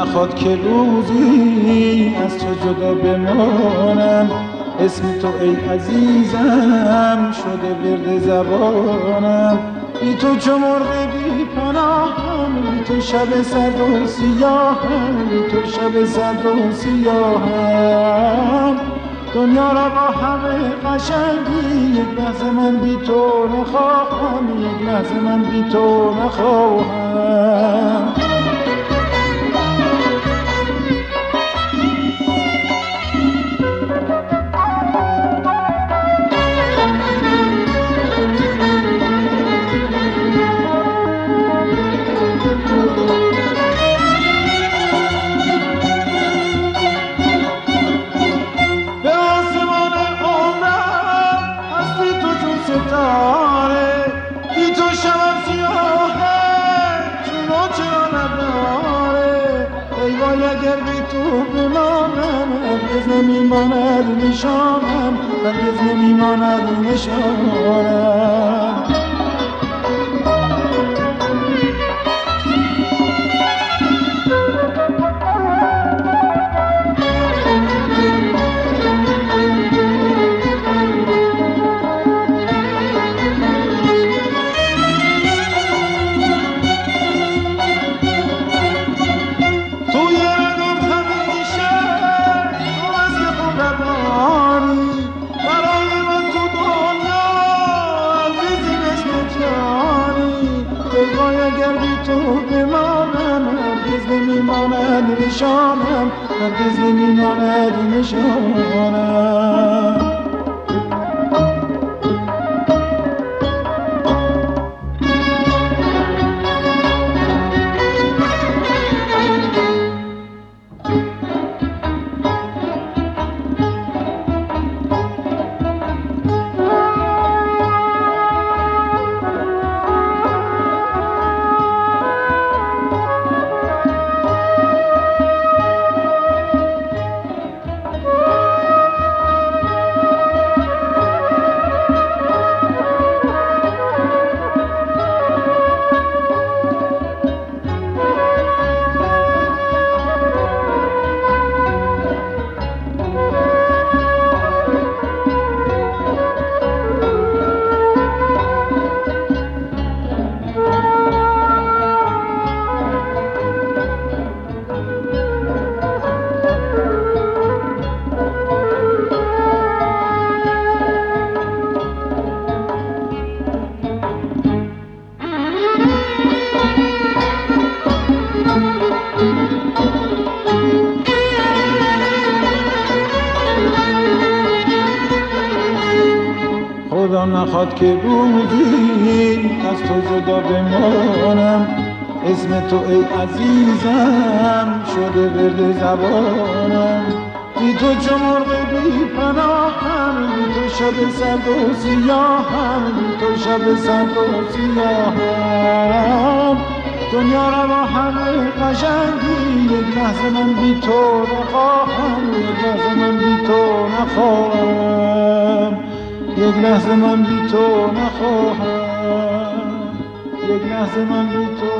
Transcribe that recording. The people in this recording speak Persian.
نخواد که روزی از تو جدا بمانم، اسم تو ای عزیزم شده ورد زبانم. بی تو چو مرغ بی پناهم، بی تو شب سرد و سیاهم، بی تو شب سرد و سیاهم. دنیا را با همه قشنگی یک لحظه من بی تو نخواهم، یک لحظه من بی تو نخواهم. بی تو شبم سیاهه چون چرا نداره، ای وای اگر بی تو بمانم هرگز نمیماند نشانم، هرگز نمیماند نشانم. نمیماند نشانم، هرگز نمیماند نشانم. خدا نخواد که روزی از تو جدا بمانم، اسم تو ای عزیزم شده ورد زبانم. بی تو چو مرغ بی پناهم، بی تو شب سرد و سیاهم، بی تو شب سرد و سیاهم. دنیا را با همه قشنگی یک لحظه من بی تو نخواهم، یک لحظه من بی تو نخواهم، یک لحظه من بی تو نخواهم، یک لحظه من بی تو